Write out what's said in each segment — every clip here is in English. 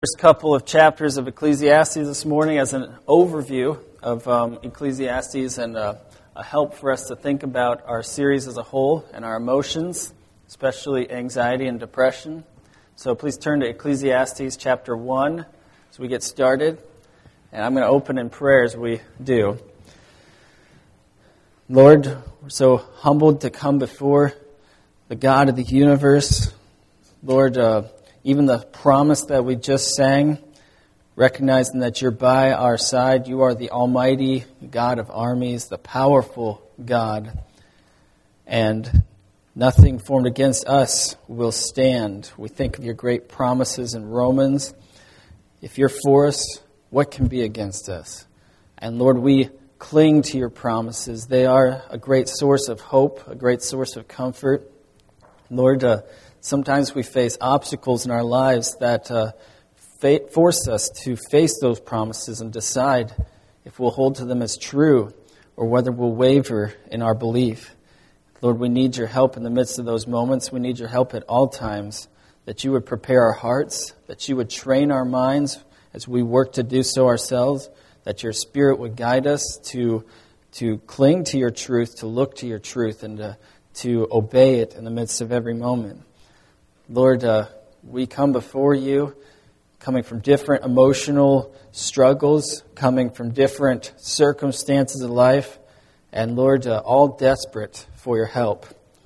First couple of chapters of Ecclesiastes this morning as an overview of Ecclesiastes and a help for us to think about our series as a whole and our emotions, especially anxiety and depression. So please turn to Ecclesiastes chapter 1 as we get started. And I'm going to open in prayer as we do. Lord, we're so humbled to come before the God of the universe. Lord, even the promise that we just sang, recognizing that you're by our side, you are the almighty God of armies, the powerful God, and nothing formed against us will stand. We think of your great promises in Romans. If you're for us, what can be against us? And Lord, we cling to your promises. They are a great source of hope, a great source of comfort. Lord, sometimes we face obstacles in our lives that force us to face those promises and decide if we'll hold to them as true or whether we'll waver in our belief. Lord, we need your help in the midst of those moments. We need your help at all times, that you would prepare our hearts, that you would train our minds as we work to do so ourselves, that your Spirit would guide us to cling to your truth, to look to your truth, and to obey it in the midst of every moment. Lord, we come before you, coming from different emotional struggles, coming from different circumstances of life, and Lord, all desperate for your help.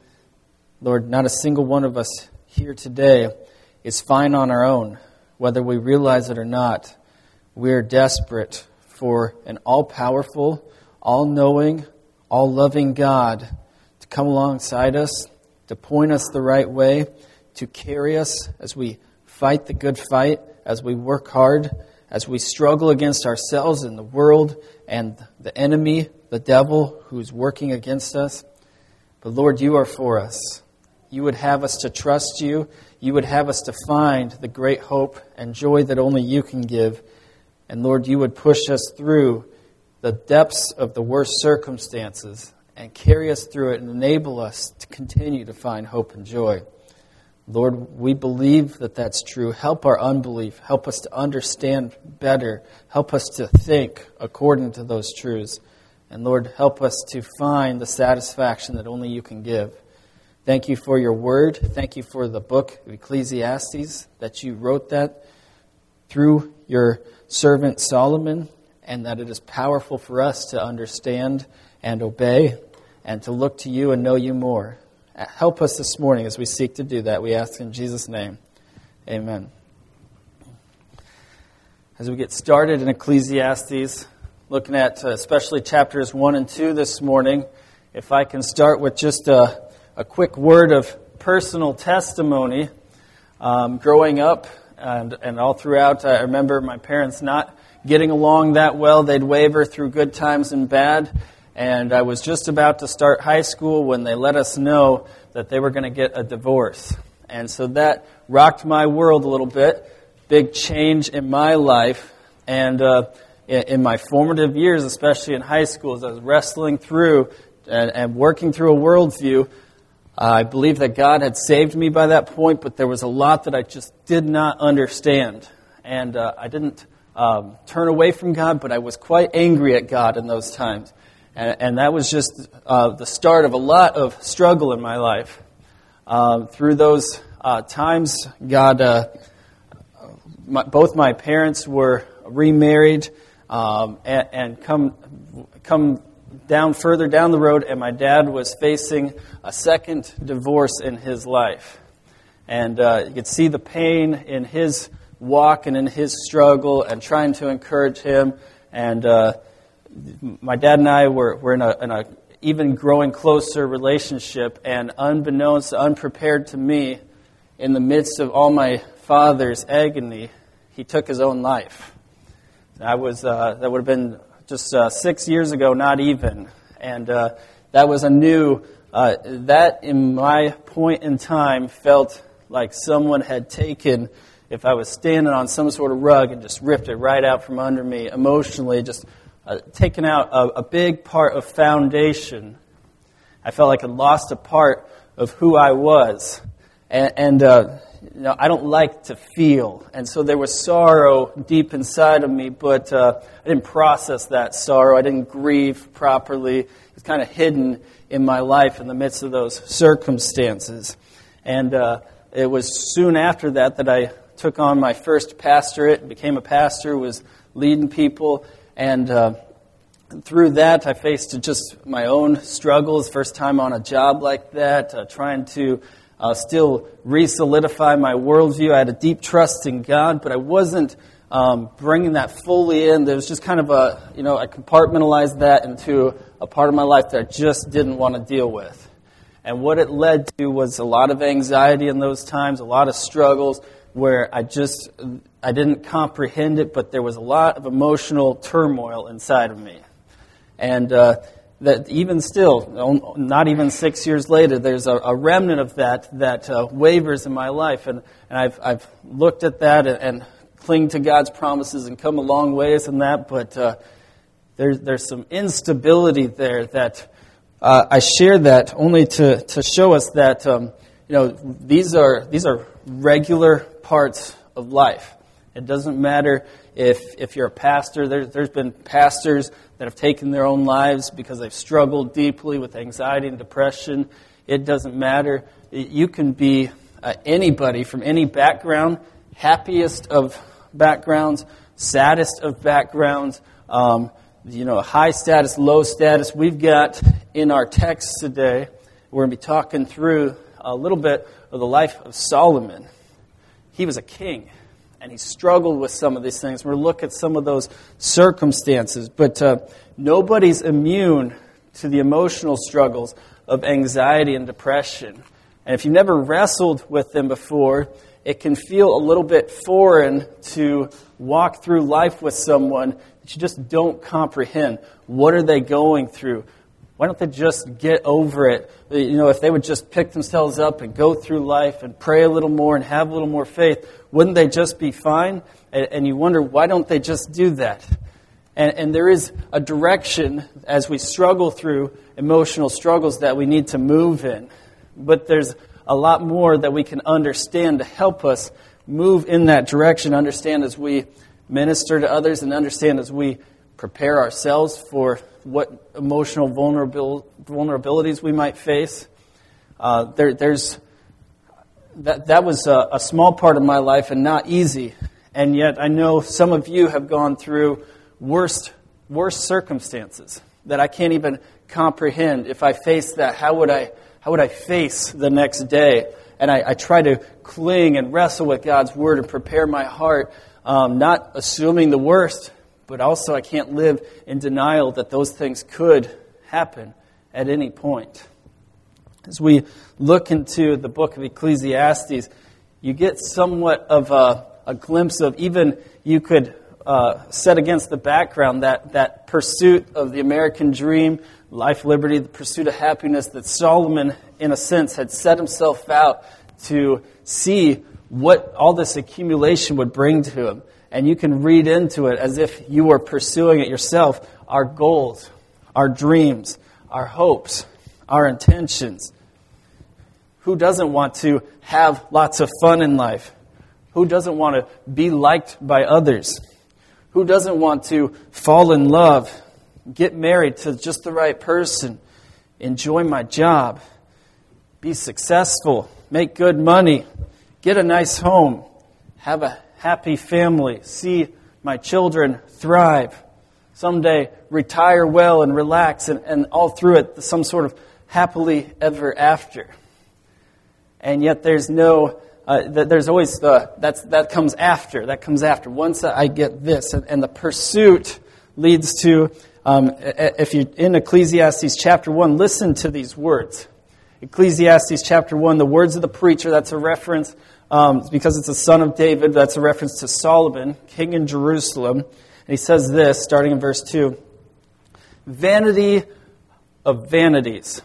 Lord, not a single one of us here today is fine on our own, whether we realize it or not. We're desperate for an all-powerful, all-knowing, all-loving God to come alongside us, to point us the right way, to carry us as we fight the good fight, as we work hard, as we struggle against ourselves and the world and the enemy, the devil, who's working against us. But Lord, you are for us. You would have us to trust you. You would have us to find the great hope and joy that only you can give. And Lord, you would push us through the depths of the worst circumstances and carry us through it and enable us to continue to find hope and joy. Lord, we believe that that's true. Help our unbelief. Help us to understand better. Help us to think according to those truths. And Lord, help us to find the satisfaction that only you can give. Thank you for your word. Thank you for the book of Ecclesiastes, that you wrote that through your servant Solomon, and that it is powerful for us to understand and obey and to look to you and know you more. Help us this morning as we seek to do that. We ask in Jesus' name. Amen. As we get started in Ecclesiastes, looking at especially chapters 1 and 2 this morning, if I can start with just a quick word of personal testimony. Growing up and all throughout, I remember my parents not getting along that well. They'd waver through good times and bad. And I was just about to start high school when they let us know that they were going to get a divorce. And so that rocked my world a little bit. Big change in my life. And in my formative years, especially in high school, as I was wrestling through and working through a worldview, I believe that God had saved me by that point, but there was a lot that I just did not understand. And I didn't turn away from God, but I was quite angry at God in those times. And that was just the start of a lot of struggle in my life. Through those times, God, both my parents were remarried and come down further down the road, and my dad was facing a second divorce in his life. And you could see the pain in his walk and in his struggle and trying to encourage him. And my dad and I were in a even growing closer relationship, and unbeknownst, unprepared to me, in the midst of all my father's agony, he took his own life. That would have been just 6 years ago, not even, and that was that in my point in time felt like someone had taken, if I was standing on some sort of rug, and just ripped it right out from under me emotionally, just taken out a big part of foundation. I felt like I lost a part of who I was. And I don't like to feel. And so there was sorrow deep inside of me, but I didn't process that sorrow. I didn't grieve properly. It was kind of hidden in my life in the midst of those circumstances. And it was soon after that I took on my first pastorate, became a pastor, was leading people, and through that I faced just my own struggles, first time on a job like that, trying to still re-solidify my worldview. I had a deep trust in God, but I wasn't bringing that fully in. There was just kind of I compartmentalized that into a part of my life that I just didn't want to deal with. And what it led to was a lot of anxiety in those times, a lot of struggles where I didn't comprehend it, but there was a lot of emotional turmoil inside of me. And that even still, not even 6 years later, there's a remnant of that wavers in my life. And I've looked at that and cling to God's promises and come a long ways in that, but there's some instability there that I share that only to show us that these are regular parts of life. It doesn't matter if you're a pastor. There's been pastors that have taken their own lives because they've struggled deeply with anxiety and depression. It doesn't matter. You can be anybody from any background, happiest of backgrounds, saddest of backgrounds, high status, low status. We've got in our text today, we're going to be talking through a little bit of the life of Solomon. He was a king, and he struggled with some of these things. We're going to look at some of those circumstances, but nobody's immune to the emotional struggles of anxiety and depression. And if you've never wrestled with them before, it can feel a little bit foreign to walk through life with someone that you just don't comprehend. What are they going through? Why don't they just get over it? If they would just pick themselves up and go through life and pray a little more and have a little more faith, wouldn't they just be fine? And you wonder, why don't they just do that? And there is a direction as we struggle through emotional struggles that we need to move in. But there's a lot more that we can understand to help us move in that direction, understand as we minister to others, and understand as we prepare ourselves for what emotional vulnerabilities we might face. That was a small part of my life and not easy. And yet I know some of you have gone through worse circumstances that I can't even comprehend. If I face that, how would I face the next day? And I try to cling and wrestle with God's Word and prepare my heart, not assuming the worst, but also I can't live in denial that those things could happen at any point. As we look into the book of Ecclesiastes, you get somewhat of a glimpse of, even you could set against the background, that pursuit of the American dream, life, liberty, the pursuit of happiness that Solomon, in a sense, had set himself out to see what all this accumulation would bring to him. And you can read into it as if you were pursuing it yourself. Our goals, our dreams, our hopes, our intentions. Who doesn't want to have lots of fun in life? Who doesn't want to be liked by others? Who doesn't want to fall in love, get married to just the right person, enjoy my job, be successful, make good money, get a nice home, have a happy family, see my children thrive, someday retire well and relax, and all through it some sort of happily ever after. And yet there's no, there's always that comes after. That comes after. Once I get this, and the pursuit leads to, if you're in Ecclesiastes chapter 1, listen to these words. Ecclesiastes chapter 1, the words of the preacher, that's a reference, because it's a son of David, that's a reference to Solomon, king in Jerusalem. And he says this, starting in verse 2, vanity of vanities.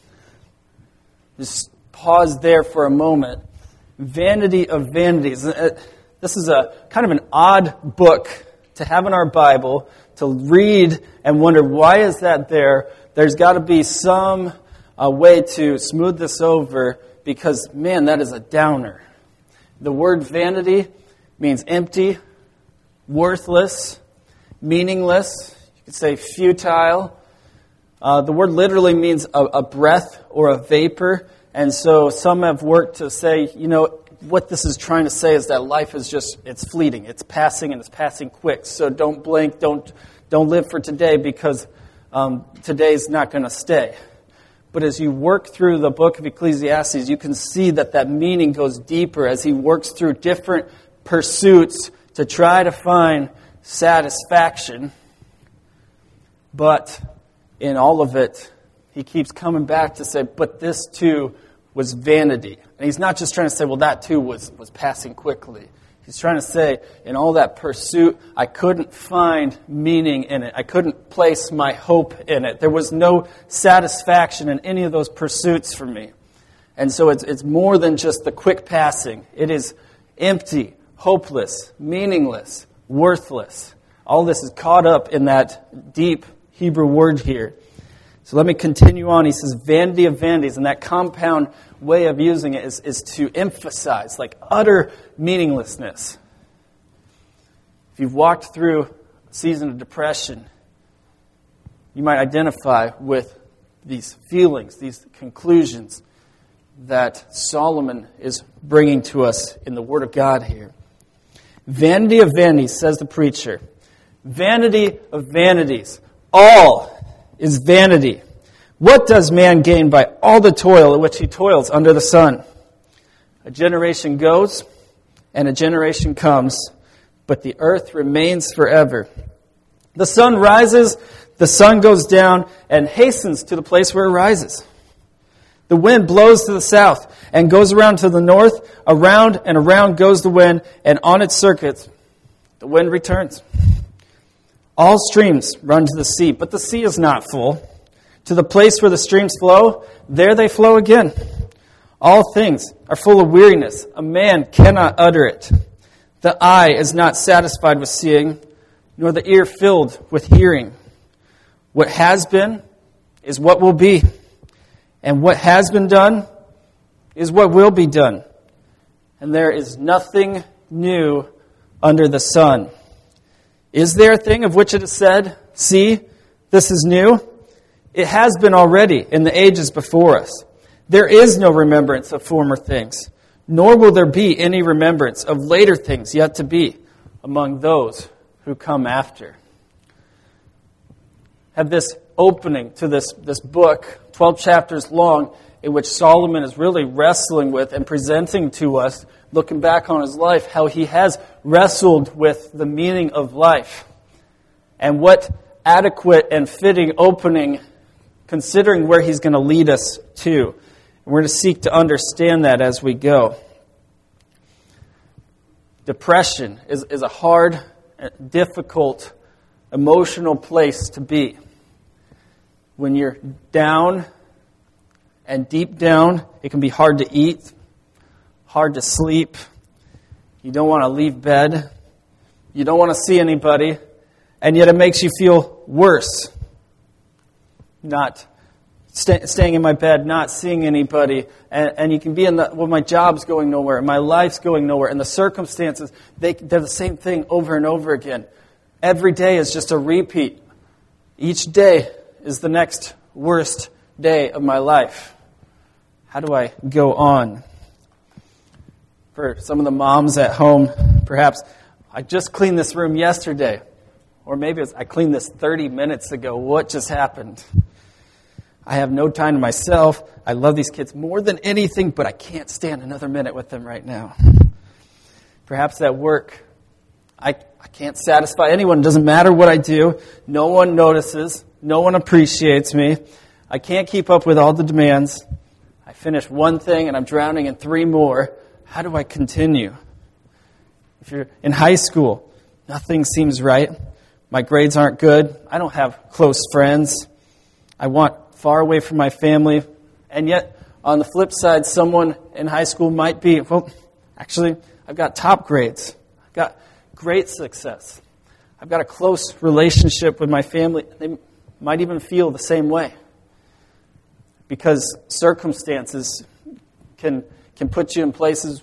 Just pause there for a moment. Vanity of vanities. This is a kind of an odd book to have in our Bible, to read and wonder, why is that there? There's got to be some way to smooth this over, because, man, that is a downer. The word vanity means empty, worthless, meaningless. You could say futile. The word literally means a breath or a vapor. And so some have worked to say, what this is trying to say is that life is it's fleeting. It's passing, and it's passing quick. So don't blink, don't live for today, because today's not going to stay. But as you work through the book of Ecclesiastes, you can see that meaning goes deeper as he works through different pursuits to try to find satisfaction. But in all of it, he keeps coming back to say, but this too was vanity. And he's not just trying to say, well, that too was passing quickly. He's trying to say, in all that pursuit, I couldn't find meaning in it. I couldn't place my hope in it. There was no satisfaction in any of those pursuits for me. And so it's more than just the quick passing. It is empty, hopeless, meaningless, worthless. All this is caught up in that deep Hebrew word here. So let me continue on. He says, vanity of vanities, and that compound way of using it is to emphasize, like utter meaninglessness. If you've walked through a season of depression, you might identify with these feelings, these conclusions that Solomon is bringing to us in the Word of God here. Vanity of vanities, says the preacher. Vanity of vanities. All is vanity. What does man gain by all the toil at which he toils under the sun? A generation goes and a generation comes, but the earth remains forever. The sun rises, the sun goes down, and hastens to the place where it rises. The wind blows to the south and goes around to the north. Around and around goes the wind, and on its circuits the wind returns. All streams run to the sea, but the sea is not full. To the place where the streams flow, there they flow again. All things are full of weariness. A man cannot utter it. The eye is not satisfied with seeing, nor the ear filled with hearing. What has been is what will be, and what has been done is what will be done. And there is nothing new under the sun. Is there a thing of which it is said, see, this is new? It has been already in the ages before us. There is no remembrance of former things, nor will there be any remembrance of later things yet to be among those who come after. Have this opening to this book, 12 chapters long, in which Solomon is really wrestling with and presenting to us, looking back on his life, how he has wrestled with the meaning of life. And what adequate and fitting opening, considering where he's going to lead us to. And we're going to seek to understand that as we go. Depression is a hard, difficult, emotional place to be. When you're down and deep down, it can be hard to eat, hard to sleep. You don't want to leave bed. You don't want to see anybody. And yet it makes you feel worse. Not staying in my bed, not seeing anybody. And you can be well, my job's going nowhere, my life's going nowhere. And the circumstances, they're the same thing over and over again. Every day is just a repeat. Each day is the next worst day of my life. How do I go on? For some of the moms at home, perhaps, I just cleaned this room yesterday. Or maybe I cleaned this 30 minutes ago. What just happened? I have no time to myself. I love these kids more than anything, but I can't stand another minute with them right now. Perhaps at work, I can't satisfy anyone. It doesn't matter what I do. No one notices. No one appreciates me. I can't keep up with all the demands. I finish one thing and I'm drowning in 3 more. How do I continue? If you're in high school, nothing seems right. My grades aren't good. I don't have close friends. I want far away from my family. And yet, on the flip side, someone in high school might be, well, actually, I've got top grades. I've got great success. I've got a close relationship with my family. They might even feel the same way. Because circumstances can put you in places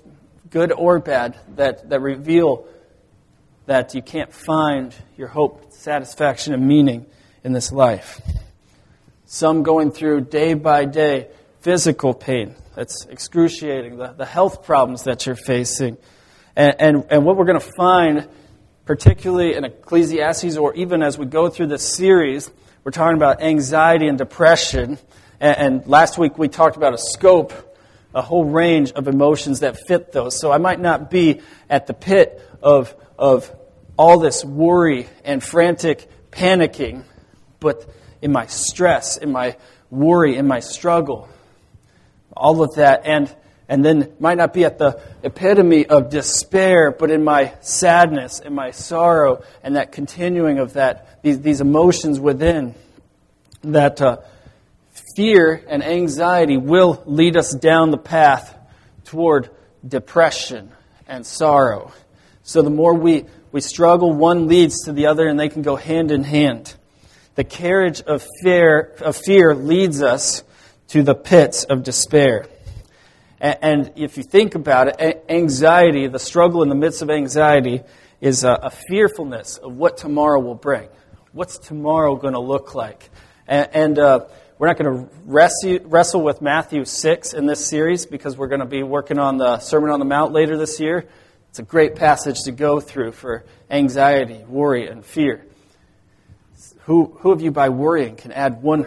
good or bad, that reveal that you can't find your hope, satisfaction, and meaning in this life. Some going through day by day physical pain that's excruciating, the health problems that you're facing. And what we're going to find, particularly in Ecclesiastes, or even as we go through this series, we're talking about anxiety and depression. And last week we talked about a scope, a whole range of emotions that fit those. So I might not be at the pit of all this worry and frantic panicking, but in my stress, in my worry, in my struggle, all of that, and then might not be at the epitome of despair, but in my sadness, in my sorrow, and that continuing of that, these emotions within, that fear and anxiety will lead us down the path toward depression and sorrow. So the more we struggle, one leads to the other, and they can go hand in hand. The carriage of fear leads us to the pits of despair. And if you think about it, anxiety, the struggle in the midst of anxiety, is a fearfulness of what tomorrow will bring. What's tomorrow going to look like? And we're not going to wrestle with Matthew 6 in this series because we're going to be working on the Sermon on the Mount later this year. It's a great passage to go through for anxiety, worry, and fear. Who of you by worrying can add one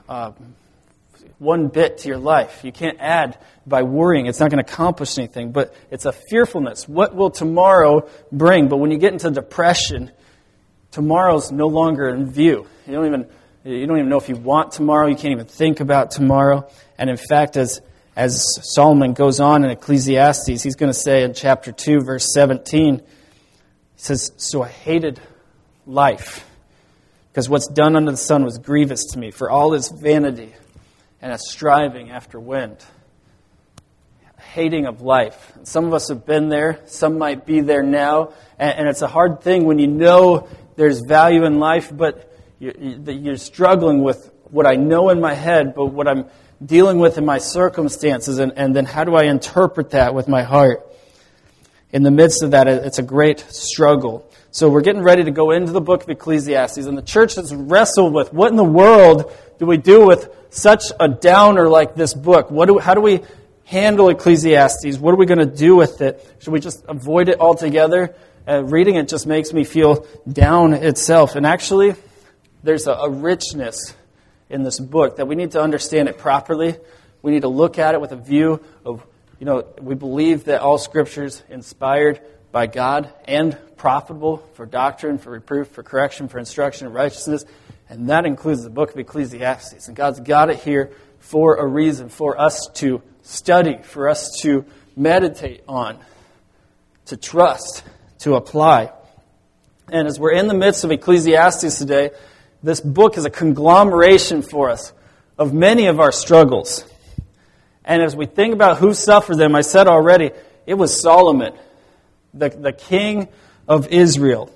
bit to your life? You can't add by worrying. It's not going to accomplish anything, but it's a fearfulness. What will tomorrow bring? But when you get into depression, tomorrow's no longer in view. You don't even know if you want tomorrow. You can't even think about tomorrow. And in fact, as Solomon goes on in Ecclesiastes, he's going to say in chapter 2, verse 17, he says, "So I hated life, because what's done under the sun was grievous to me, for all is vanity and a striving after wind." Hating of life. And some of us have been there. Some might be there now. And it's a hard thing when you know there's value in life, but you're struggling with what I know in my head, but what I'm dealing with in my circumstances, and then how do I interpret that with my heart? In the midst of that, it's a great struggle. So we're getting ready to go into the book of Ecclesiastes, and the church has wrestled with what in the world do we do with such a downer like this book? How do we handle Ecclesiastes? What are we going to do with it? Should we just avoid it altogether? Reading it just makes me feel down itself. And actually, there's a richness in this book that we need to understand it properly. We need to look at it with a view of, we believe that all Scripture is inspired by God and profitable for doctrine, for reproof, for correction, for instruction in righteousness. And that includes the book of Ecclesiastes. And God's got it here for a reason, for us to study, for us to meditate on, to trust, to apply. And as we're in the midst of Ecclesiastes today, this book is a conglomeration for us of many of our struggles. And as we think about who suffered them, I said already, it was Solomon, the king of Israel.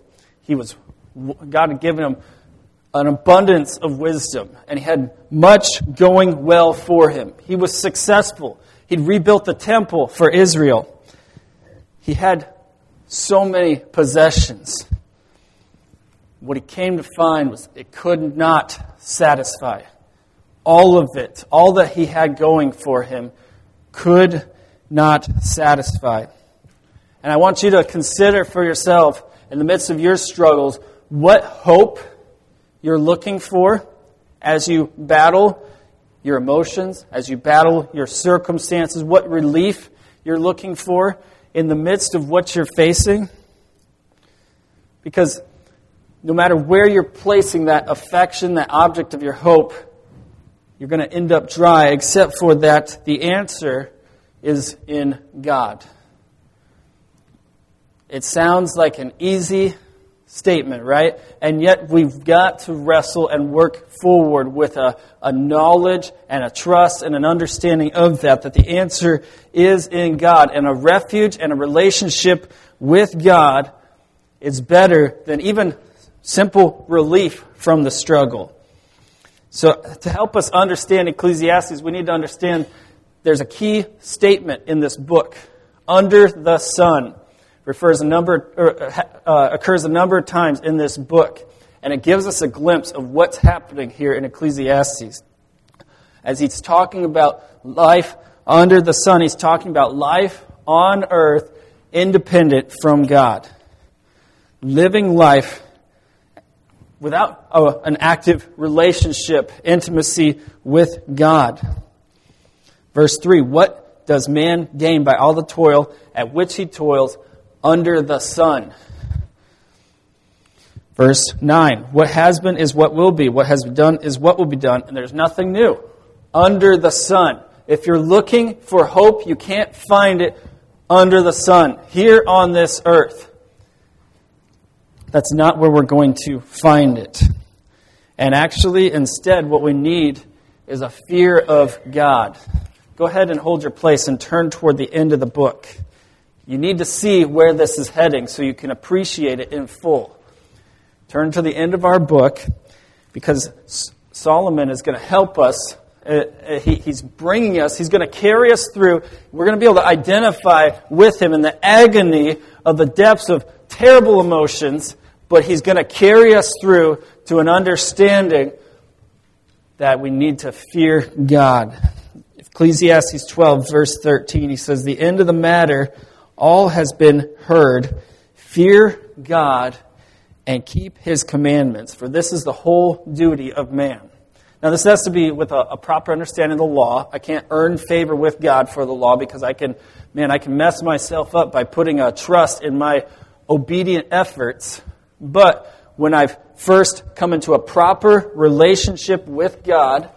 God had given him an abundance of wisdom, and he had much going well for him. He was successful. He'd rebuilt the temple for Israel. He had so many possessions. What he came to find was it could not satisfy. All of it, all that he had going for him, could not satisfy. And I want you to consider for yourself, in the midst of your struggles, what hope you're looking for as you battle your emotions, as you battle your circumstances, what relief you're looking for in the midst of what you're facing. Because no matter where you're placing that affection, that object of your hope, you're going to end up dry, except for that the answer is in God. It sounds like an easy statement, right? And yet we've got to wrestle and work forward with a knowledge and a trust and an understanding of that the answer is in God. And a refuge and a relationship with God is better than even simple relief from the struggle. So to help us understand Ecclesiastes, we need to understand there's a key statement in this book under the sun, occurs a number of times in this book. And it gives us a glimpse of what's happening here in Ecclesiastes. As he's talking about life under the sun, he's talking about life on earth independent from God. Living life without an active relationship, intimacy with God. Verse 3, what does man gain by all the toil at which he toils under the sun? Verse 9, what has been is what will be. What has been done is what will be done. And there's nothing new under the sun. If you're looking for hope, you can't find it under the sun, here on this earth. That's not where we're going to find it. And actually, instead, what we need is a fear of God. Go ahead and hold your place and turn toward the end of the book. You need to see where this is heading so you can appreciate it in full. Turn to the end of our book, because Solomon is going to help us. He's bringing us, he's going to carry us through. We're going to be able to identify with him in the agony of the depths of terrible emotions, but he's going to carry us through to an understanding that we need to fear God. Ecclesiastes 12, verse 13, he says, the end of the matter, all has been heard. Fear God and keep his commandments, for this is the whole duty of man. Now, this has to be with a proper understanding of the law. I can't earn favor with God for the law, because I can mess myself up by putting a trust in my obedient efforts. But when I've first come into a proper relationship with God,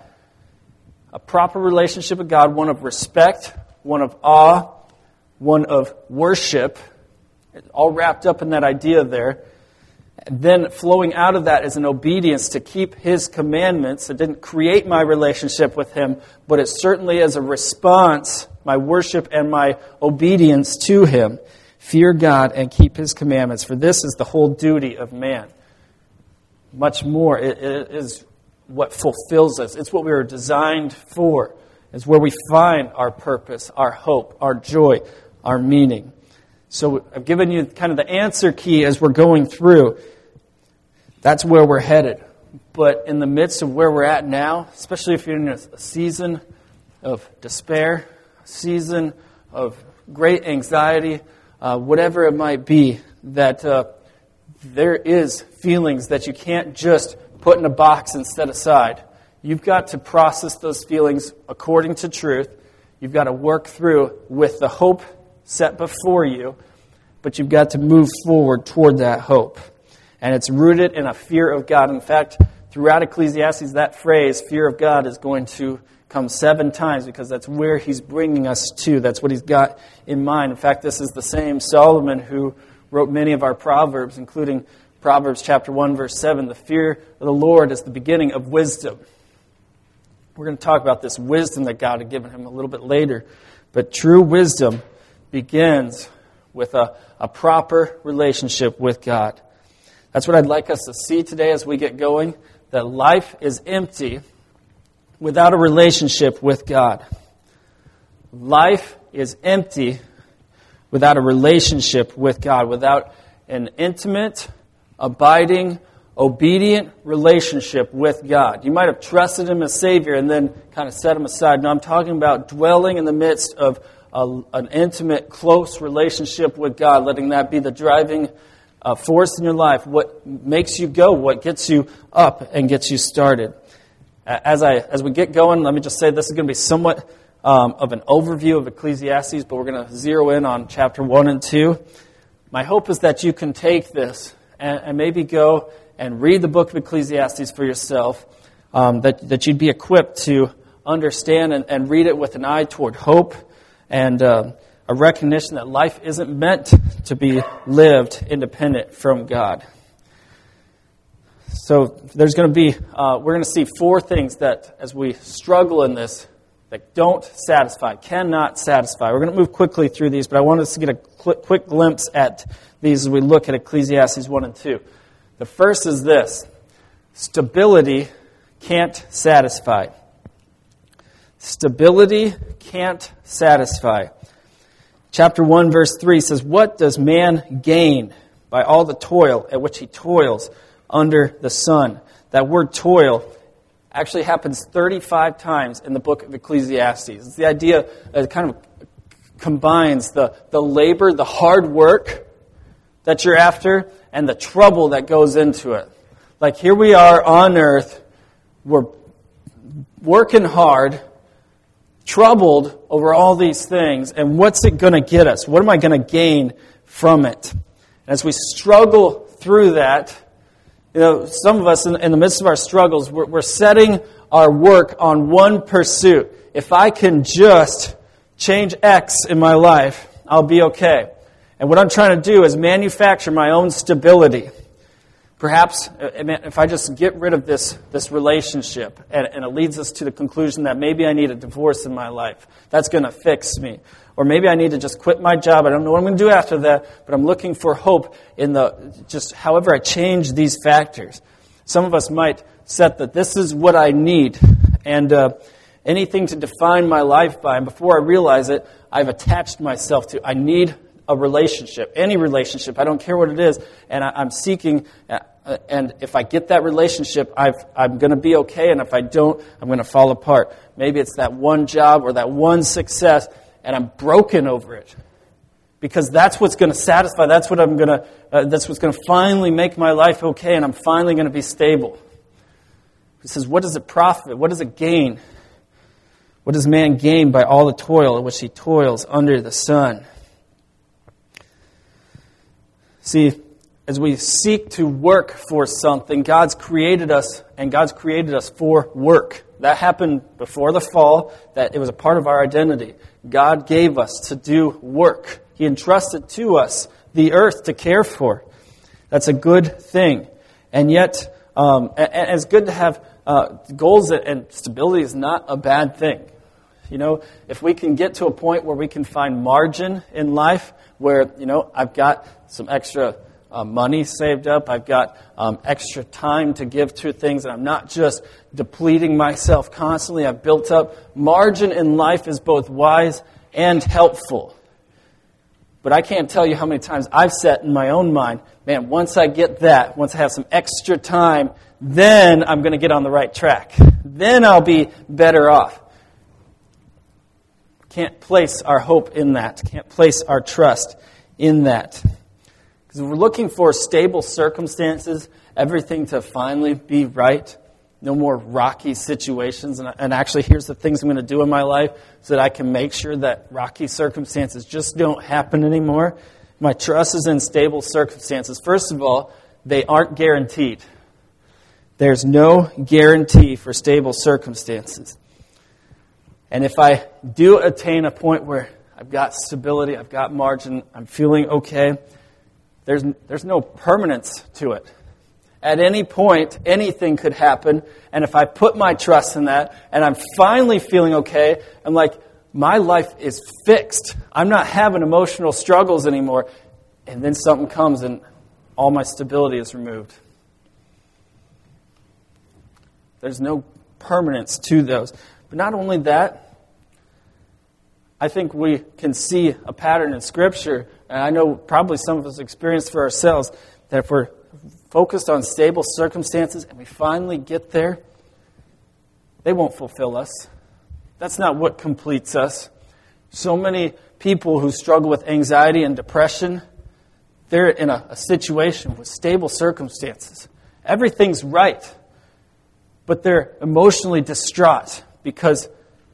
one of respect, one of awe, one of worship, all wrapped up in that idea there. Then flowing out of that is an obedience to keep his commandments. It didn't create my relationship with him, but it certainly is a response, my worship and my obedience to him. Fear God and keep his commandments, for this is the whole duty of man. Much more, it is what fulfills us. It's what we were designed for. It's where we find our purpose, our hope, our joy, our meaning. So I've given you kind of the answer key as we're going through. That's where we're headed. But in the midst of where we're at now, especially if you're in a season of despair, a season of great anxiety, whatever it might be, that there is feelings that you can't just put in a box and set aside. You've got to process those feelings according to truth. You've got to work through with the hope set before you, but you've got to move forward toward that hope. And it's rooted in a fear of God. In fact, throughout Ecclesiastes, that phrase, fear of God, is going to come 7 times, because that's where he's bringing us to. That's what he's got in mind. In fact, this is the same Solomon who wrote many of our Proverbs, including Proverbs chapter 1, verse 7. The fear of the Lord is the beginning of wisdom. We're going to talk about this wisdom that God had given him a little bit later. But true wisdom begins with a proper relationship with God. That's what I'd like us to see today as we get going, that life is empty without a relationship with God. Life is empty without a relationship with God, without an intimate, abiding, obedient relationship with God. You might have trusted him as Savior and then kind of set him aside. No, I'm talking about dwelling in the midst of an intimate, close relationship with God, letting that be the driving force in your life, what makes you go, what gets you up and gets you started. As we get going, let me just say this is going to be somewhat of an overview of Ecclesiastes, but we're going to zero in on chapter 1 and 2. My hope is that you can take this and maybe go and read the book of Ecclesiastes for yourself, that you'd be equipped to understand and read it with an eye toward hope and a recognition that life isn't meant to be lived independent from God. So there's going to be, we're going to see 4 things that as we struggle in this, that don't satisfy, cannot satisfy. We're going to move quickly through these, but I want us to get a quick glimpse at these as we look at Ecclesiastes 1 and 2. The first is this: stability can't satisfy. Stability can't satisfy. Chapter 1, verse 3 says, "What does man gain by all the toil at which he toils under the sun?" That word toil actually happens 35 times in the book of Ecclesiastes. It's the idea that it kind of combines the labor, the hard work that you're after, and the trouble that goes into it. Like here we are on earth, we're working hard, troubled over all these things, and what's it going to get us? What am I going to gain from it? As we struggle through that, some of us in the midst of our struggles, we're setting our work on one pursuit. If I can just change X in my life, I'll be okay. And what I'm trying to do is manufacture my own stability. Perhaps if I just get rid of this relationship and it leads us to the conclusion that maybe I need a divorce in my life, that's going to fix me. Or maybe I need to just quit my job. I don't know what I'm going to do after that, but I'm looking for hope in just however I change these factors. Some of us might set that this is what I need and anything to define my life by. And before I realize it, I've attached myself to. I need a relationship, any relationship. I don't care what it is, and I'm seeking. And if I get that relationship, I'm going to be okay. And if I don't, I'm going to fall apart. Maybe it's that one job or that one success, and I'm broken over it because that's what's going to satisfy. That's what that's what's going to finally make my life okay, and I'm finally going to be stable. He says, "What does it profit? What does it gain? What does man gain by all the toil at which he toils under the sun?" See, as we seek to work for something, God's created us, and God's created us for work. That happened before the fall, that it was a part of our identity. God gave us to do work. He entrusted to us the earth to care for. That's a good thing. And yet, and it's good to have goals, and stability is not a bad thing. If we can get to a point where we can find margin in life, where, I've got some extra money saved up, I've got extra time to give to things, and I'm not just depleting myself constantly. I've built up. Margin in life is both wise and helpful. But I can't tell you how many times I've set in my own mind, man, once I get that, once I have some extra time, then I'm going to get on the right track. Then I'll be better off. Can't place our hope in that. Can't place our trust in that. Because if we're looking for stable circumstances, everything to finally be right, no more rocky situations, and actually here's the things I'm going to do in my life so that I can make sure that rocky circumstances just don't happen anymore. My trust is in stable circumstances. First of all, they aren't guaranteed. There's no guarantee for stable circumstances. And if I do attain a point where I've got stability, I've got margin, I'm feeling okay, there's no permanence to it. At any point, anything could happen, and if I put my trust in that, and I'm finally feeling okay, I'm like, my life is fixed. I'm not having emotional struggles anymore. And then something comes, and all my stability is removed. There's no permanence to those. But not only that, I think we can see a pattern in Scripture, and I know probably some of us experienced for ourselves, that if we're focused on stable circumstances and we finally get there, they won't fulfill us. That's not what completes us. So many people who struggle with anxiety and depression, they're in a situation with stable circumstances. Everything's right, but they're emotionally distraught because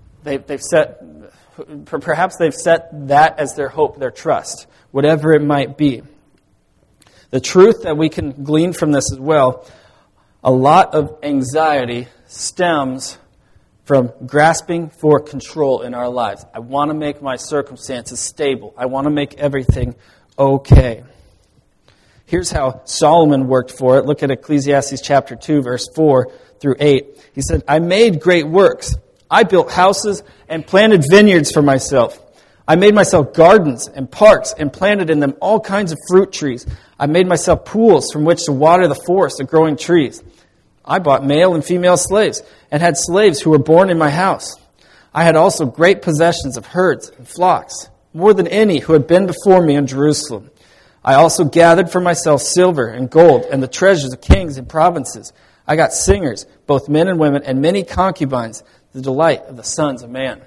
perhaps they've set that as their hope, their trust, whatever it might be. The truth that we can glean from this as well, a lot of anxiety stems from grasping for control in our lives. I want to make my circumstances stable. I want to make everything okay. Here's how Solomon worked for it. Look at Ecclesiastes chapter 2, verse 4 through 8. He said, "I made great works. I built houses and planted vineyards for myself. I made myself gardens and parks and planted in them all kinds of fruit trees. I made myself pools from which to water the forest of growing trees. I bought male and female slaves and had slaves who were born in my house. I had also great possessions of herds and flocks more than any who had been before me in Jerusalem. I also gathered for myself silver and gold and the treasures of kings and provinces. I got singers, both men and women, and many concubines, the delight of the sons of man.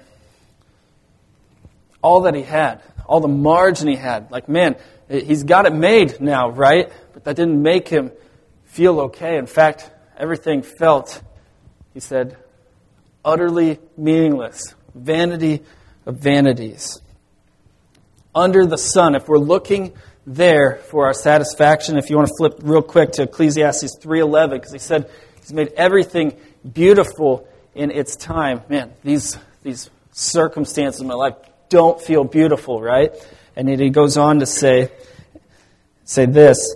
All that he had, all the margin he had, like, man, he's got it made now, right? But that didn't make him feel okay. In fact, everything felt, he said, utterly meaningless. Vanity of vanities. Under the sun, if we're looking there for our satisfaction, if you want to flip real quick to Ecclesiastes 3:11, because he said he's made everything beautiful in its time. Man, these circumstances in my life don't feel beautiful, right? And he goes on to say this,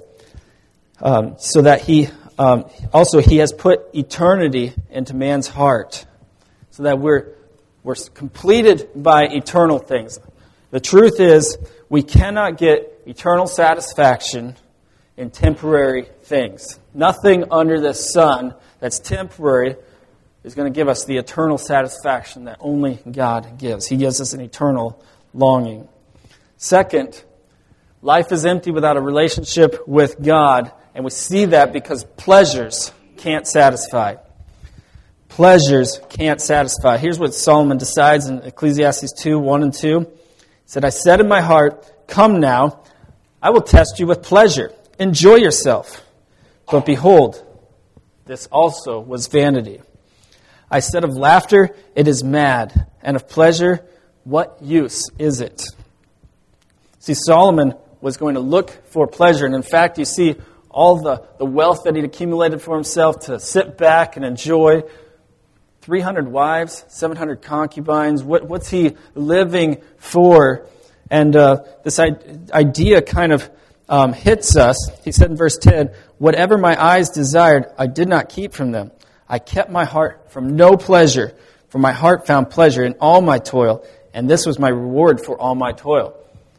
so that he has put eternity into man's heart, so that we're completed by eternal things. The truth is, we cannot get eternal satisfaction in temporary things. Nothing under the sun that's temporary is going to give us the eternal satisfaction that only God gives. He gives us an eternal longing. Second, life is empty without a relationship with God, and we see that because pleasures can't satisfy. Pleasures can't satisfy. Here's what Solomon decides in Ecclesiastes 2:1 and 2. He said, I said in my heart, come now, I will test you with pleasure. Enjoy yourself. But behold, this also was vanity. I said of laughter, it is mad, and of pleasure, what use is it? See, Solomon was going to look for pleasure, and in fact, you see all the wealth that he'd accumulated for himself to sit back and enjoy. 300 wives, 700 concubines. What's he living for? And this idea kind of hits us. He said in verse 10, whatever my eyes desired, I did not keep from them. I kept my heart from no pleasure, for my heart found pleasure in all my toil, and this was my reward for all my toil.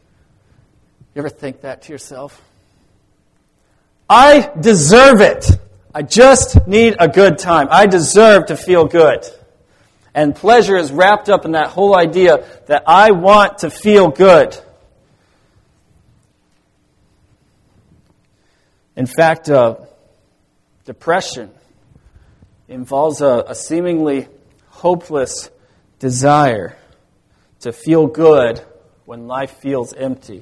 You ever think that to yourself? I deserve it. I just need a good time. I deserve to feel good. And pleasure is wrapped up in that whole idea that I want to feel good. In fact, depression involves a seemingly hopeless desire to feel good when life feels empty.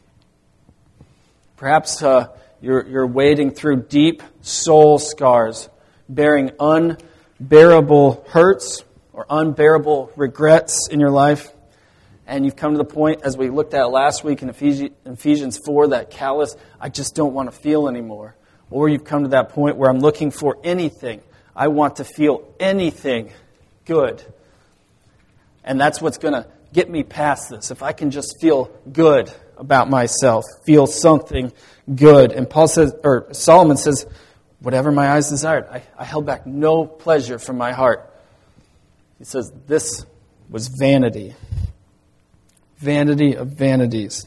Perhaps you're wading through deep soul scars, bearing unbearable hurts or unbearable regrets in your life. And you've come to the point, as we looked at last week in Ephesians 4, that callous, I just don't want to feel anymore. Or you've come to that point where I'm looking for anything. I want to feel anything good. And that's what's going to get me past this. If I can just feel good about myself, feel something good. And Solomon says, whatever my eyes desired, I held back no pleasure from my heart. He says, this was vanity. Vanity of vanities.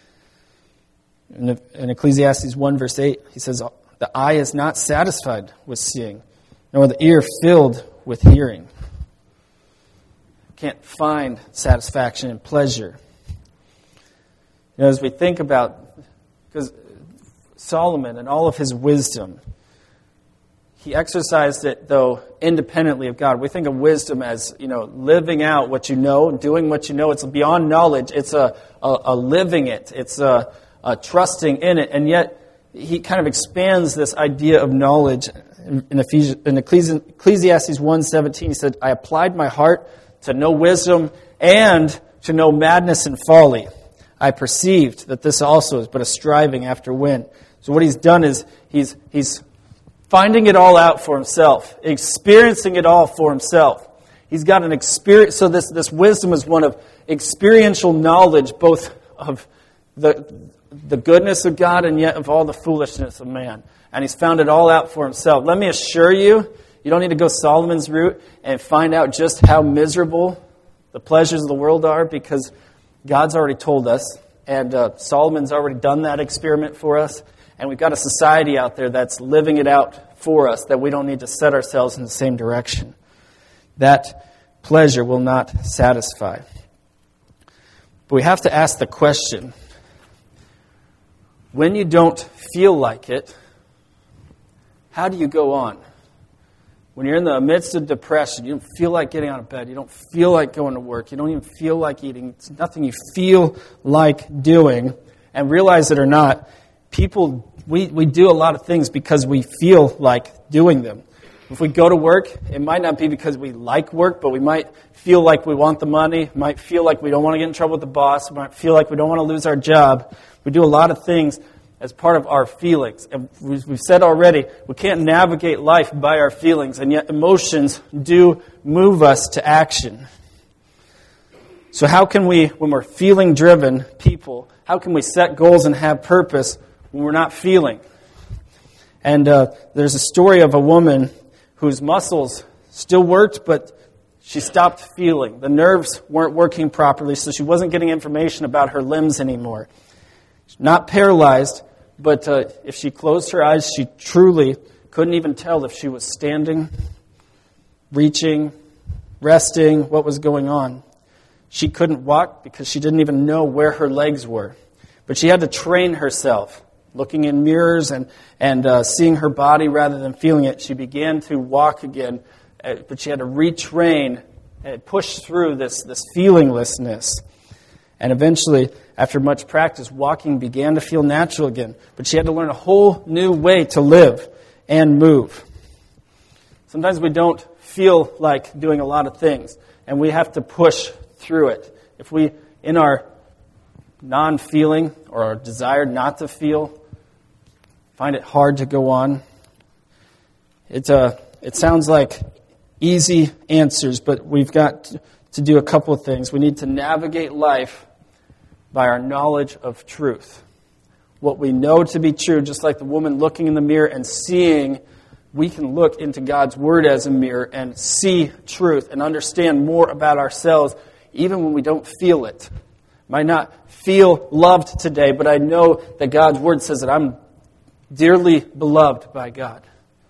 In Ecclesiastes 1 verse 8, he says, the eye is not satisfied with seeing, nor the ear filled with hearing. Can't find satisfaction and pleasure. You know, as we think about, because Solomon and all of his wisdom, he exercised it, though, independently of God. We think of wisdom as, living out what you know, doing what you know. It's beyond knowledge. It's a living it. It's a trusting in it. And yet, he kind of expands this idea of knowledge. In Ecclesiastes 1:17, he said, I applied my heart to know wisdom and to know madness and folly. I perceived that this also is but a striving after wind. So what he's done is he's finding it all out for himself, experiencing it all for himself. He's got an experience. So this wisdom is one of experiential knowledge, both of the goodness of God and yet of all the foolishness of man. And he's found it all out for himself. Let me assure you, you don't need to go Solomon's route and find out just how miserable the pleasures of the world are, because God's already told us, and Solomon's already done that experiment for us. And we've got a society out there that's living it out for us, that we don't need to set ourselves in the same direction. That pleasure will not satisfy. But we have to ask the question, when you don't feel like it, how do you go on? When you're in the midst of depression, you don't feel like getting out of bed, you don't feel like going to work, you don't even feel like eating, it's nothing you feel like doing, and realize it or not, people, we do a lot of things because we feel like doing them. If we go to work, it might not be because we like work, but we might feel like we want the money, might feel like we don't want to get in trouble with the boss, might feel like we don't want to lose our job. We do a lot of things as part of our feelings. And we've said already, we can't navigate life by our feelings, and yet emotions do move us to action. So how can we, when we're feeling-driven people, how can we set goals and have purpose when we're not feeling? And there's a story of a woman whose muscles still worked, but she stopped feeling. The nerves weren't working properly, so she wasn't getting information about her limbs anymore. Not paralyzed, but if she closed her eyes, she truly couldn't even tell if she was standing, reaching, resting, what was going on. She couldn't walk because she didn't even know where her legs were. But she had to train herself, looking in mirrors and seeing her body rather than feeling it. She began to walk again, but she had to retrain and push through this feelinglessness. And eventually, after much practice, walking began to feel natural again. But she had to learn a whole new way to live and move. Sometimes we don't feel like doing a lot of things, and we have to push through it. If we, in our non-feeling or our desire not to feel, find it hard to go on, it sounds like easy answers, but we've got to do a couple of things. We need to navigate life by our knowledge of truth. What we know to be true, just like the woman looking in the mirror and seeing, we can look into God's Word as a mirror and see truth and understand more about ourselves, even when we don't feel it. Might not feel loved today, but I know that God's Word says that I'm dearly beloved by God.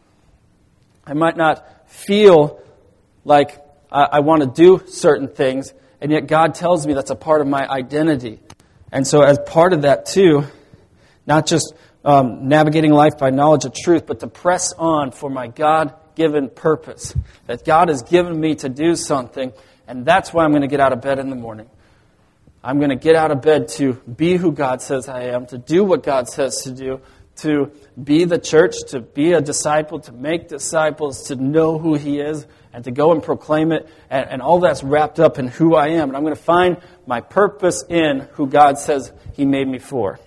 I might not feel like I want to do certain things, and yet God tells me that's a part of my identity. And so as part of that too, not just navigating life by knowledge of truth, but to press on for my God-given purpose. That God has given me to do something, and that's why I'm going to get out of bed in the morning. I'm going to get out of bed to be who God says I am, to do what God says to do, to be the church, to be a disciple, to make disciples, to know who He is, and to go and proclaim it, and all that's wrapped up in who I am. And I'm going to find my purpose in who God says He made me for.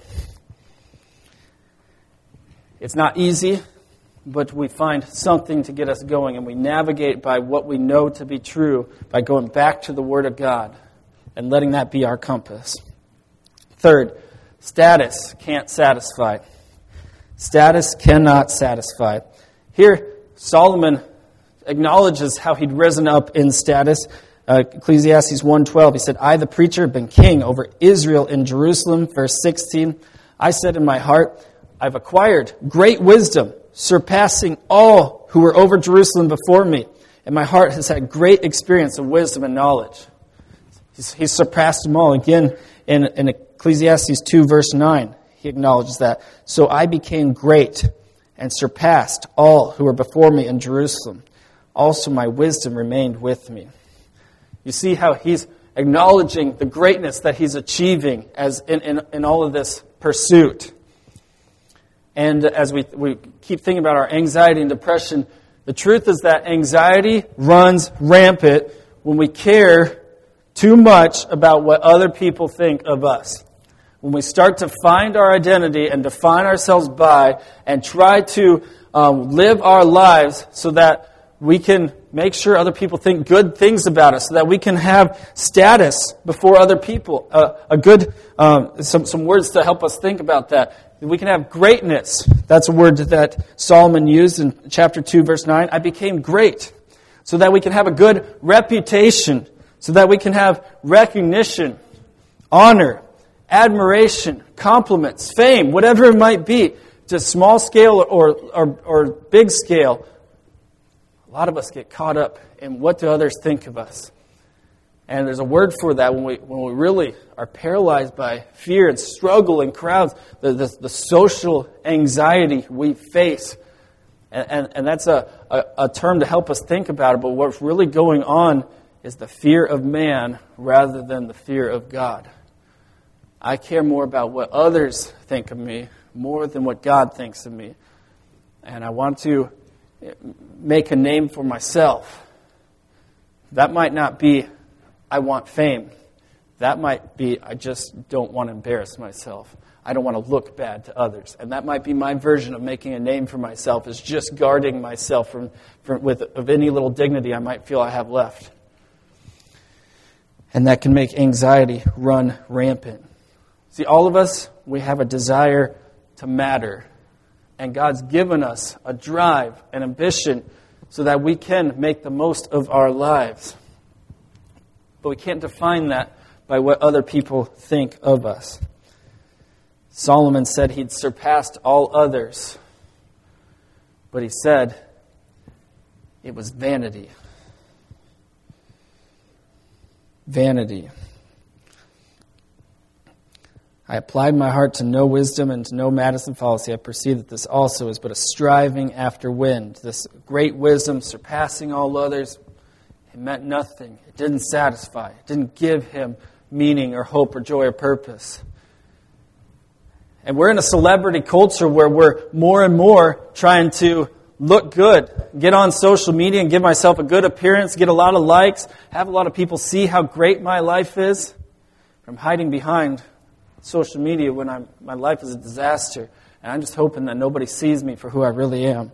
It's not easy, but we find something to get us going, and we navigate by what we know to be true, by going back to the Word of God and letting that be our compass. Third, status can't satisfy. Status cannot satisfy. Here, Solomon acknowledges how he'd risen up in status. Ecclesiastes 1:12, he said, I, the preacher, have been king over Israel in Jerusalem. Verse 16, I said in my heart, I've acquired great wisdom, surpassing all who were over Jerusalem before me. And my heart has had great experience of wisdom and knowledge. He's surpassed them all. Again, in Ecclesiastes 2, verse 9, he acknowledges that. So I became great and surpassed all who were before me in Jerusalem. Also my wisdom remained with me. You see how he's acknowledging the greatness that he's achieving as in all of this pursuit. And as we keep thinking about our anxiety and depression, the truth is that anxiety runs rampant when we care too much about what other people think of us. When we start to find our identity and define ourselves by and try to live our lives so that we can make sure other people think good things about us, so that we can have status before other people. Some words to help us think about that. We can have greatness. That's a word that Solomon used in chapter 2, verse 9. I became great, so that we can have a good reputation, so that we can have recognition, honor, admiration, compliments, fame, whatever it might be, just small scale or big scale. A lot of us get caught up in what do others think of us. And there's a word for that when we really are paralyzed by fear and struggle in crowds, the social anxiety we face. And that's a term to help us think about it, but what's really going on is the fear of man rather than the fear of God. I care more about what others think of me more than what God thinks of me. And I want to make a name for myself. That might not be, I want fame. That might be, I just don't want to embarrass myself. I don't want to look bad to others. And that might be my version of making a name for myself, is just guarding myself of any little dignity I might feel I have left. And that can make anxiety run rampant. See, all of us, we have a desire to matter. And God's given us a drive, an ambition, so that we can make the most of our lives. But we can't define that by what other people think of us. Solomon said he'd surpassed all others. But he said it was vanity. Vanity. I applied my heart to no wisdom and to no madness and fallacy. I perceive that this also is but a striving after wind. This great wisdom surpassing all others, it meant nothing. It didn't satisfy. It didn't give him meaning or hope or joy or purpose. And we're in a celebrity culture where we're more and more trying to look good, get on social media and give myself a good appearance, get a lot of likes, have a lot of people see how great my life is. I'm hiding behind social media when my life is a disaster, and I'm just hoping that nobody sees me for who I really am.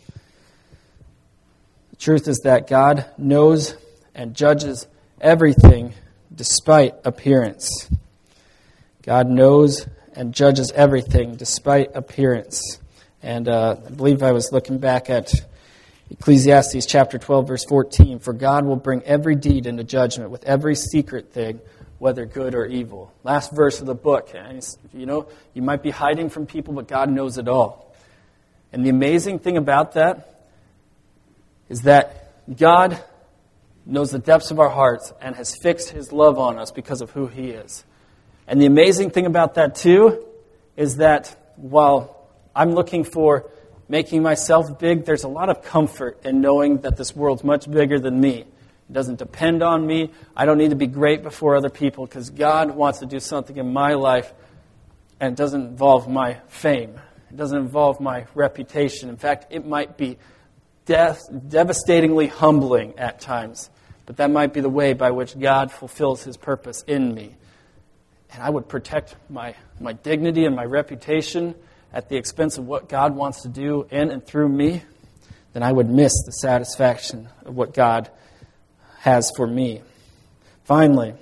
The truth is that God knows and judges everything despite appearance. God knows and judges everything despite appearance. And I believe I was looking back at Ecclesiastes chapter 12, verse 14. For God will bring every deed into judgment with every secret thing, whether good or evil. Last verse of the book. And you might be hiding from people, but God knows it all. And the amazing thing about that is that God knows the depths of our hearts and has fixed His love on us because of who He is. And the amazing thing about that, too, is that while I'm looking for making myself big, there's a lot of comfort in knowing that this world's much bigger than me. It doesn't depend on me. I don't need to be great before other people because God wants to do something in my life, and it doesn't involve my fame. It doesn't involve my reputation. In fact, it might be devastatingly humbling at times, but that might be the way by which God fulfills His purpose in me. And I would protect my dignity and my reputation at the expense of what God wants to do in and through me, then I would miss the satisfaction of what God has for me. Finally,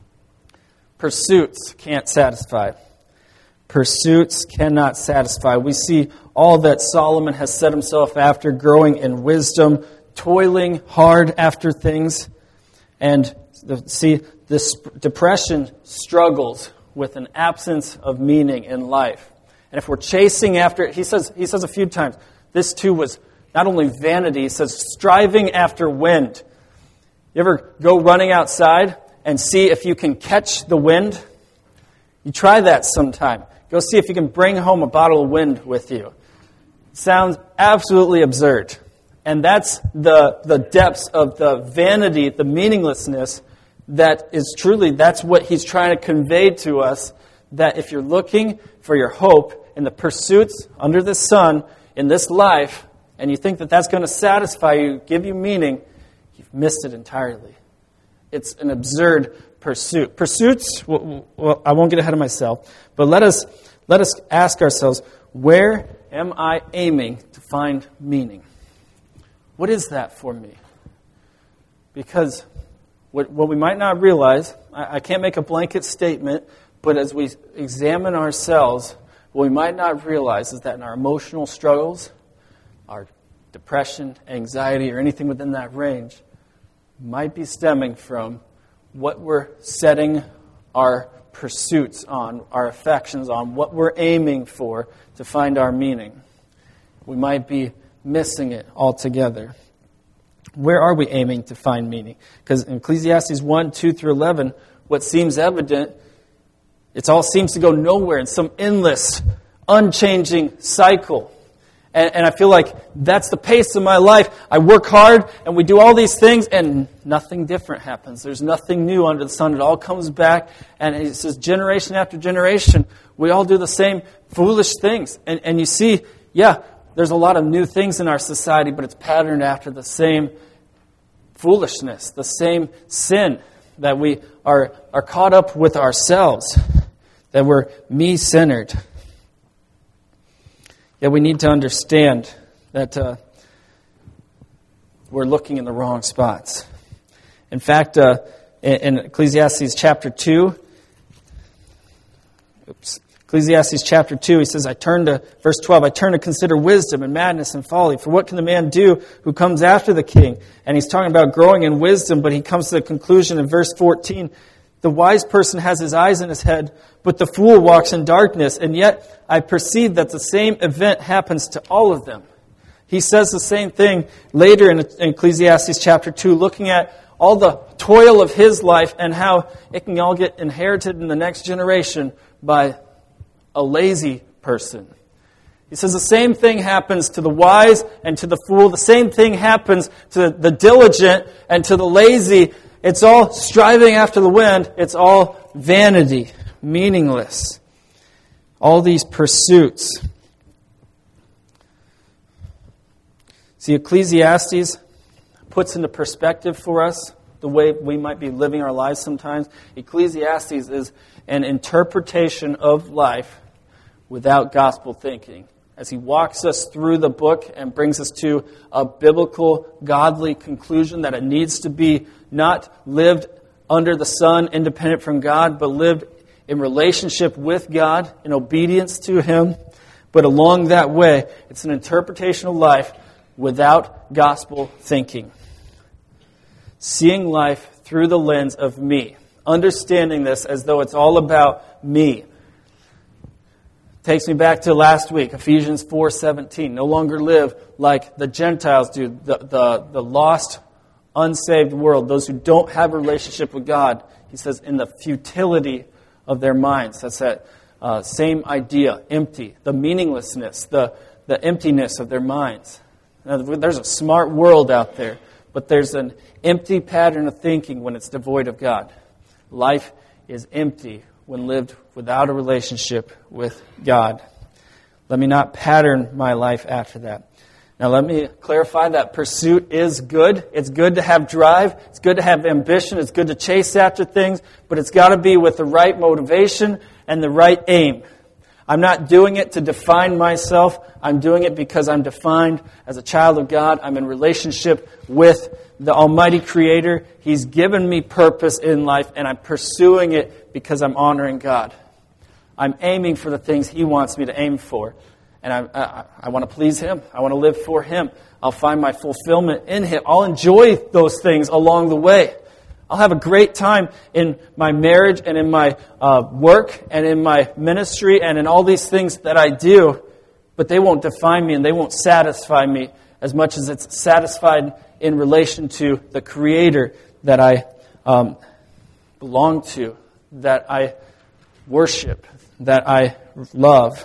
pursuits can't satisfy. Pursuits cannot satisfy. We see all that Solomon has set himself after, growing in wisdom, toiling hard after things. And see, this depression struggles with an absence of meaning in life. And if we're chasing after it, he says a few times, this too was not only vanity, he says striving after wind. You ever go running outside and see if you can catch the wind? You try that sometime. Go see if you can bring home a bottle of wind with you. It sounds absolutely absurd. And that's the depths of the vanity, the meaninglessness that is truly, that's what he's trying to convey to us, that if you're looking for your hope in the pursuits under the sun in this life, and you think that that's going to satisfy you, give you meaning, you've missed it entirely. It's an absurd pursuit. Pursuits, well, I won't get ahead of myself, but let us ask ourselves, where am I aiming to find meaning? What is that for me? Because what we might not realize, I can't make a blanket statement, but as we examine ourselves, what we might not realize is that in our emotional struggles, our depression, anxiety, or anything within that range might be stemming from what we're setting our pursuits on, our affections on, what we're aiming for to find our meaning. We might be missing it altogether. Where are we aiming to find meaning? Because in Ecclesiastes 1, 2 through 11, what seems evident, it all seems to go nowhere in some endless, unchanging cycle. And I feel like that's the pace of my life. I work hard and we do all these things and nothing different happens. There's nothing new under the sun. It all comes back, and it says generation after generation, we all do the same foolish things. And you see, yeah, there's a lot of new things in our society, but it's patterned after the same foolishness, the same sin, that we are caught up with ourselves, that we're me-centered. Yet we need to understand that we're looking in the wrong spots. In fact, in Ecclesiastes chapter 2, Ecclesiastes chapter 2, he says, verse 12, I turn to consider wisdom and madness and folly. For what can the man do who comes after the king? And he's talking about growing in wisdom, but he comes to the conclusion in verse 14, the wise person has his eyes in his head, but the fool walks in darkness. And yet I perceive that the same event happens to all of them. He says the same thing later in Ecclesiastes chapter 2, looking at all the toil of his life and how it can all get inherited in the next generation by a lazy person. He says the same thing happens to the wise and to the fool. The same thing happens to the diligent and to the lazy. It's all striving after the wind. It's all vanity, meaningless. All these pursuits. See, Ecclesiastes puts into perspective for us the way we might be living our lives sometimes. Ecclesiastes is an interpretation of life without gospel thinking, as he walks us through the book and brings us to a biblical, godly conclusion that it needs to be not lived under the sun, independent from God, but lived in relationship with God, in obedience to Him. But along that way, it's an interpretation of life without gospel thinking. Seeing life through the lens of me. Understanding this as though it's all about me. Takes me back to last week, Ephesians 4:17. No longer live like the Gentiles do, the lost, unsaved world, those who don't have a relationship with God. He says, in the futility of their minds. That's that same idea, empty, the meaninglessness, the emptiness of their minds. Now, there's a smart world out there, but there's an empty pattern of thinking when it's devoid of God. Life is empty when lived without a relationship with God. Let me not pattern my life after that. Now let me clarify that pursuit is good. It's good to have drive. It's good to have ambition. It's good to chase after things. But it's got to be with the right motivation and the right aim. I'm not doing it to define myself. I'm doing it because I'm defined as a child of God. I'm in relationship with the Almighty Creator. He's given me purpose in life, and I'm pursuing it because I'm honoring God. I'm aiming for the things He wants me to aim for. And I want to please Him. I want to live for Him. I'll find my fulfillment in Him. I'll enjoy those things along the way. I'll have a great time in my marriage and in my work and in my ministry and in all these things that I do. But they won't define me and they won't satisfy me as much as it's satisfied in relation to the Creator that I belong to, that I worship, that I love.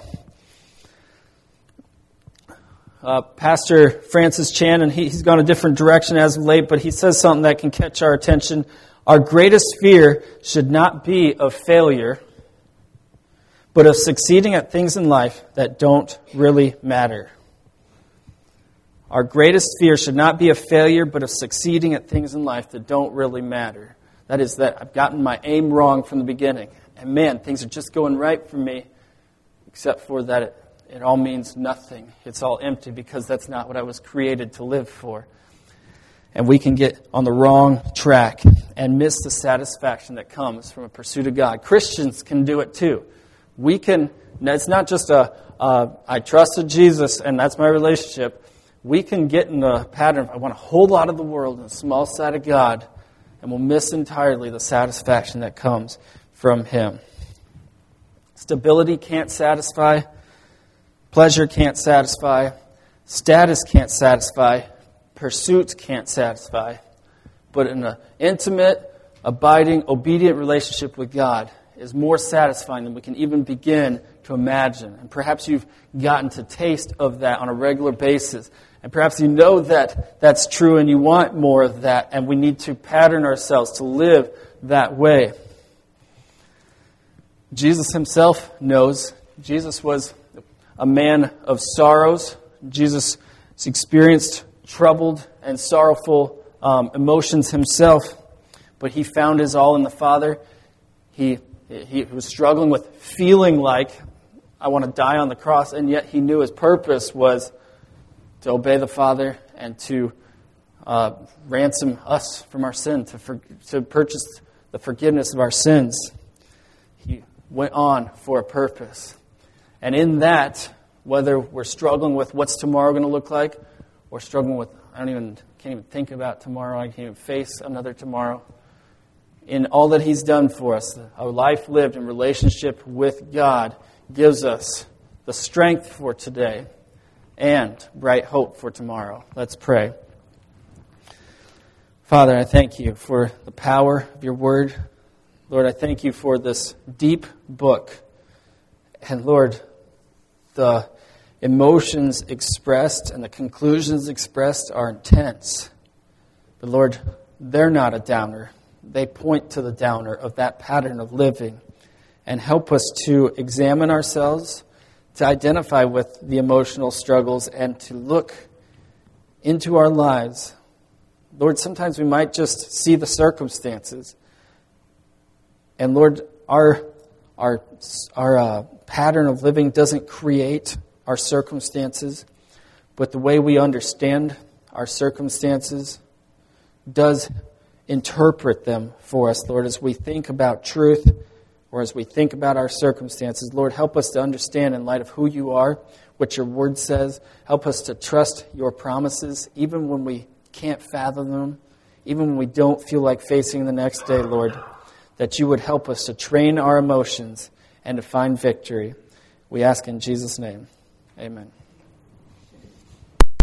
Pastor Francis Chan, and he's gone a different direction as of late, but he says something that can catch our attention. Our greatest fear should not be of failure, but of succeeding at things in life that don't really matter. Our greatest fear should not be of failure, but of succeeding at things in life that don't really matter. That is that I've gotten my aim wrong from the beginning. And man, things are just going right for me, except for that it all means nothing. It's all empty because that's not what I was created to live for. And we can get on the wrong track and miss the satisfaction that comes from a pursuit of God. Christians can do it too. We can, it's not just I trusted Jesus and that's my relationship. We can get in the pattern of I want a whole lot of the world and a small side of God, and we'll miss entirely the satisfaction that comes from Him. Stability can't satisfy. Pleasure can't satisfy. Status can't satisfy. pursuit can't satisfy. But an intimate, abiding, obedient relationship with God is more satisfying than we can even begin to imagine. And perhaps you've gotten to taste of that on a regular basis. And perhaps you know that that's true and you want more of that. And we need to pattern ourselves to live that way. Jesus himself knows. Jesus was a man of sorrows. Jesus experienced troubled and sorrowful emotions himself, but he found his all in the Father. He was struggling with feeling like, I want to die on the cross, and yet he knew his purpose was to obey the Father and to ransom us from our sin, to purchase the forgiveness of our sins. He went on for a purpose. And in that, whether we're struggling with what's tomorrow going to look like, or struggling with, can't even think about tomorrow, I can't even face another tomorrow. In all that he's done for us, a life lived in relationship with God gives us the strength for today and bright hope for tomorrow. Let's pray. Father, I thank you for the power of your word. Lord, I thank you for this deep book. And Lord, the emotions expressed and the conclusions expressed are intense. But Lord, they're not a downer. They point to the downer of that pattern of living and help us to examine ourselves, to identify with the emotional struggles, and to look into our lives. Lord, sometimes we might just see the circumstances. And Lord, our pattern of living doesn't create our circumstances, but the way we understand our circumstances does interpret them for us, Lord, as we think about truth or as we think about our circumstances. Lord, help us to understand in light of who you are, what your word says. Help us to trust your promises, even when we can't fathom them, even when we don't feel like facing the next day, Lord, that you would help us to train our emotions and to find victory. We ask in Jesus' name. Amen.